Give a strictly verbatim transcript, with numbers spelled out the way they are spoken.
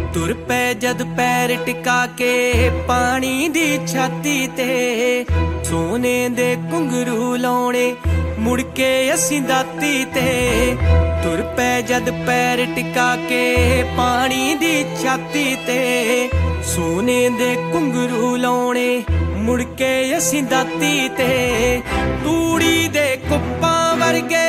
तुर पै जद पैर टिका के पानी दी छाती ते सोने दे घुंघरू लाउणे मुड़ के असीं दाती ते। तुर पै जद पैर टिका के पानी दी छाती ते सोने दे घुंघरू लाउणे मुड़ के असीं दाती ते। तूड़ी दे कुप्पां वर्गे